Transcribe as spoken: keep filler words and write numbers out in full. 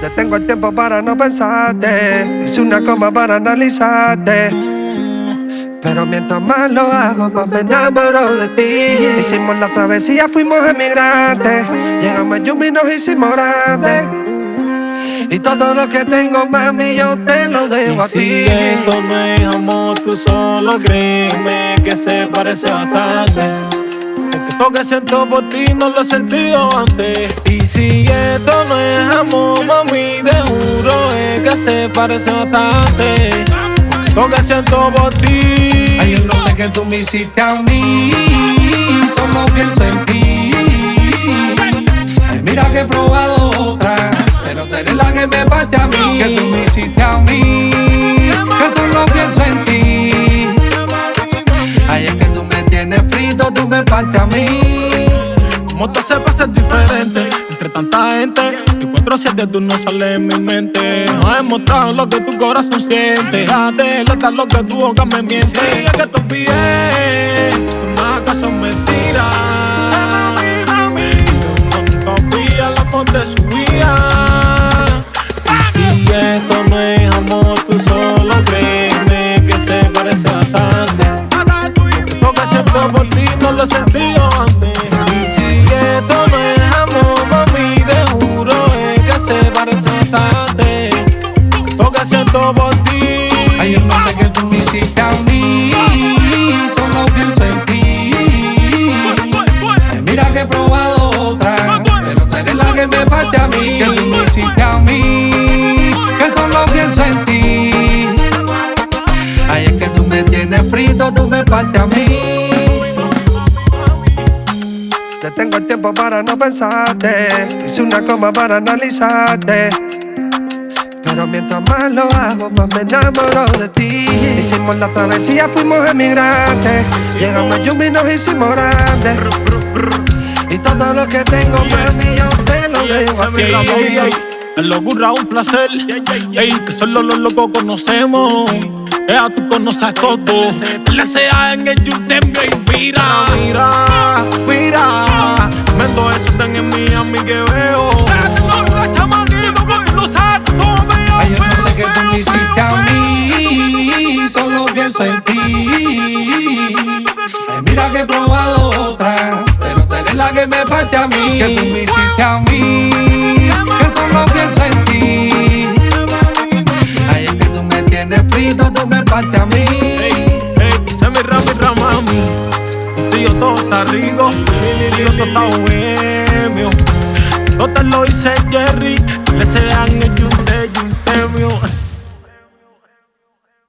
Detengo el tiempo para no pensarte. Hice una coma para analizarte. Pero mientras más lo hago, más me enamoro de ti. Hicimos la travesía, fuimos emigrantes. Llegamos a Yumi y nos hicimos grandes. Y todo lo que tengo, mami, yo te lo dejo a ti. Si esto no es amor, tú solo créeme que se parece bastante. Porque esto que siento por ti no lo he sentido antes. Y si esto no es amor, mami, te juro es que se parece bastante. Esto que siento por ti. Ay, yo no sé qué tú me hiciste a mí, solo pienso en ti. Ay, mira que he probado otra, pero tú eres la que me parte a mí. Que tú me hiciste a mí, que solo pienso en ti. Ay, es que tú me tienes frito, tú me partes a mí. Como tú sepas ser diferente entre tanta gente, veinticuatro siete tú no sales en mi mente. No has demostrado lo que tu corazón siente. Déjate letar lo que tu boca me miente. Si es que te olvidé, más acaso es mentira. No olvida el amor de su vida. Y si esto no es amor, tú solo créeme que se parece bastante. Lo que siento por ti no lo he sentido antes. Y si esto no es amor, mami, te juro es que se parece bastante. Lo que siento por ti. Ay, yo no sé qué tú me hiciste a mí, solo pienso en ti. Ay, mira que he probado otra, pero tú eres la que me parte a mí. Que tú me hiciste a mí, que solo pienso en ti. Ay, es que tú me tienes frito, tú me partes a mí. Detengo el tiempo para no pensarte. Hice una coma para analizarte. Pero mientras más lo hago, más me enamoro de ti. Hicimos la travesía, fuimos emigrantes. Llegamos a Yumi y nos hicimos grandes. Y todo lo que tengo, mami, yo te lo dejo a ti. La locura un placer, ey, que solo los locos conocemos. Ella tú conoces todo. L C A en el YouTube me inspira. Mira, mira, mendo eso ten en mí a mí que veo. Ay, yo no sé qué tú me hiciste a mí, solo pienso en ti. Ay, mira que he probado otra, pero tú eres la que me parte a mí. Que tú me hiciste a mí, que solo pienso en ti. Ay, es que tú me tienes frito, tú me partes a mí. Ey, ey, se me rama, mi rama, mami. Contigo todo está rico, contigo todo está bohemio. Yo te lo hice Jerry, le sean en el YouTube.